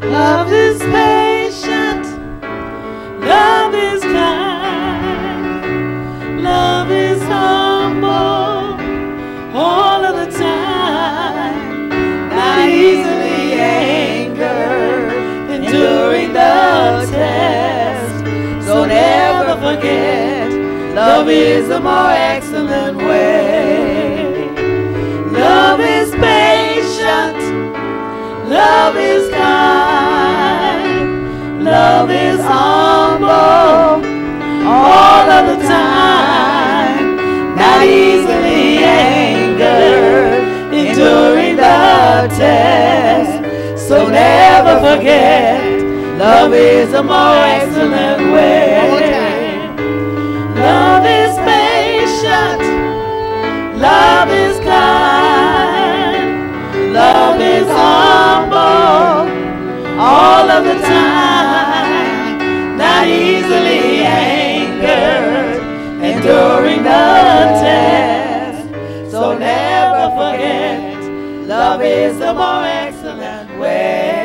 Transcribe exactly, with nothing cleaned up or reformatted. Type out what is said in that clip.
Love is patient. Love is kind. Love is humble all of the time. Not easily angered, enduring the test. So never forget, love is the more excellent way. Love is patient. Love is kind. Love is humble all of the time. Not easily angered, enduring the test. So never forget, love is a more excellent way. Love is patient. Love is kind. Love is humble all of the time. Not easily angered, enduring the test. So never forget, love is the more excellent way.